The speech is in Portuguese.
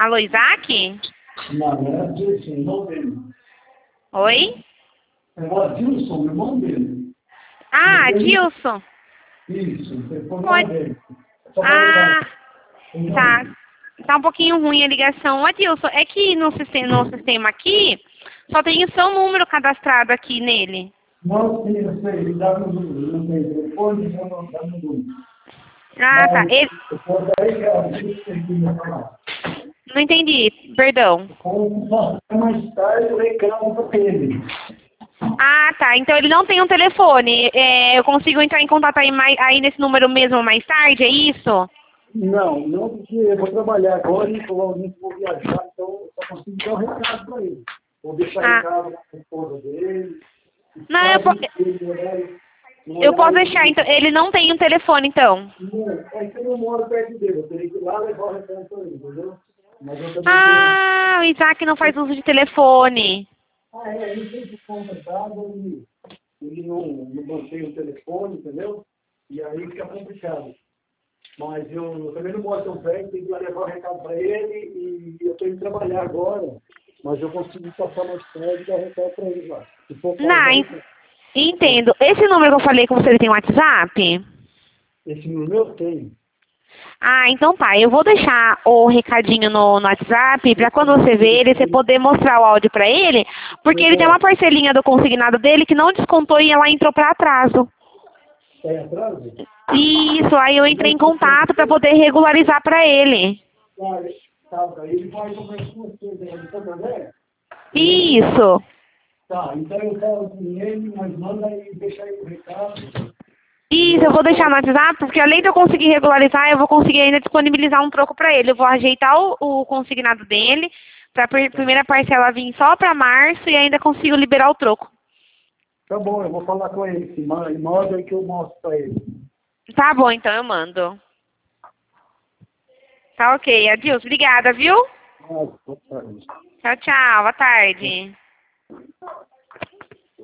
Alô, Isaac? Não, é Adilson, irmão dele. Oi? É o Adilson, irmão dele. Ah, Adilson. Isso, telefone Pode. dele. Só para Ah, ligar. tá. Tá um pouquinho ruim a ligação. Adilson, é que no sistema aqui, só tem o seu número cadastrado aqui nele. Não, sim, eu sei, ele dá no número, não tem telefone, não dá no número. Ah, tá. Mas eu posso dar recado, se você quiser falar. Não entendi, perdão. Ou mais tarde eu recado para ele. Ah, tá. Então ele não tem um telefone. Eu consigo entrar em contato aí nesse número mesmo mais tarde, é isso? Não, porque eu vou trabalhar agora e provavelmente vou viajar, então eu só consigo dar um recado para ele. Vou deixar recado na esposa dele. Não, eu posso deixar. Então, ele não tem um telefone, então. Não, é que eu não moro perto dele, eu teria que ir lá levar o recado para ele, entendeu? Mas eu também Ah, o Isaac não faz uso de telefone. ele tem que conversar, ele não mantém o telefone, entendeu? E aí fica complicado. Mas eu também não moro tão perto, tenho que ir lá levar o recado para ele e eu estou indo trabalhar agora. Mas eu consigo passar mais tarde e dar o recado para ele lá. Se for Não, caso, entendo. Esse número que eu falei com você, ele tem WhatsApp? esse número eu tenho. Ah, então tá. Eu vou deixar o recadinho no WhatsApp pra quando você ver ele, você poder mostrar o áudio pra ele, porque ele tem uma parcelinha do consignado dele que não descontou e ela entrou pra atraso. Está em atraso? Isso, aí eu entrei em contato pra poder regularizar pra ele. Tá, ele vai conversar com você, né? De Santo André? Isso. Tá, então eu falo com ele, mas manda aí, deixa aí o recado. Isso, eu vou deixar no WhatsApp, porque além de eu conseguir regularizar, eu vou conseguir ainda disponibilizar um troco pra ele. Eu vou ajeitar o consignado dele, pra primeira parcela vir só pra março e ainda consigo liberar o troco. Tá bom, eu vou falar com ele. Manda aí que eu mostro pra ele. Tá bom, então eu mando. Tá ok, Adilson, obrigada, viu? Ah, boa tarde. Tchau, tchau, boa tarde.